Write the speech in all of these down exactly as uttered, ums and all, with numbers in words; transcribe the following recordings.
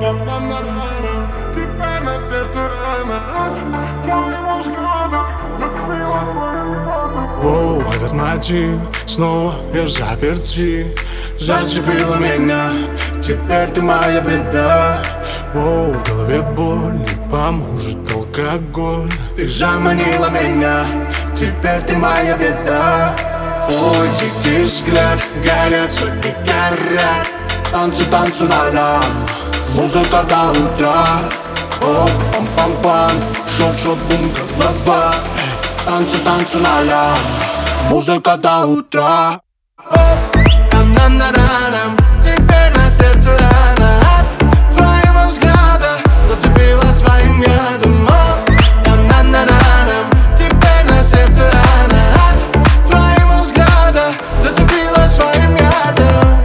Теперь на сердце рана от твоего взгляда зацепила твои глаза. Оу, этот мотив снова и взаперти зацепила меня, теперь ты моя беда. Оу, в голове боль, не поможет алкоголь. Ты заманила меня, теперь ты моя беда. Твой дикий взгляд, горят сотни карат. Танцы, танцы на музыка до утра. О, пам-пам-пам, шот-шот, бум, голова. Танцы, танцы на музыка до утра. О, на-на-на-на-нам, теперь на сердце рана от твоего взгляда зацепила своим ядом. О, на-на-на-на-нам, теперь на сердце рана от твоего взгляда зацепила своим ядом.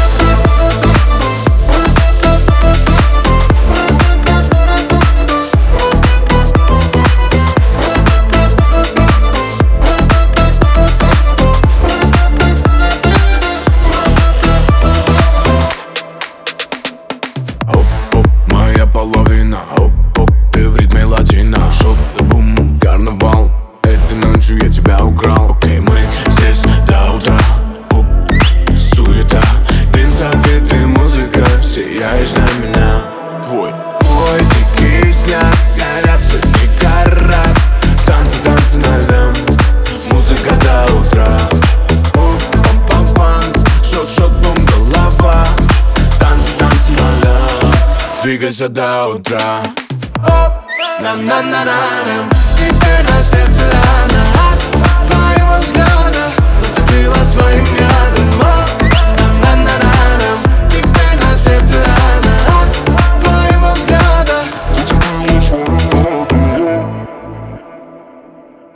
Половина, оп-оп, ты в ритме латина. Шот, бум, карнавал. Этой ночью я тебя украл. Окей, мы здесь до утра. Оп, суета, дым, софиты, музыка. Сияешь на меня. Твой, твой дикий взгляд, горят сотни карат. Танцы, танцы на лям, музыка до утра. Оп, пам-пам-пам, шот-шот, бум, голова. Танцы, танцы на лям, двигайся до утра. Оп, на-на-на-на-на, теперь на сердце рана от твоего взгляда зацепила своим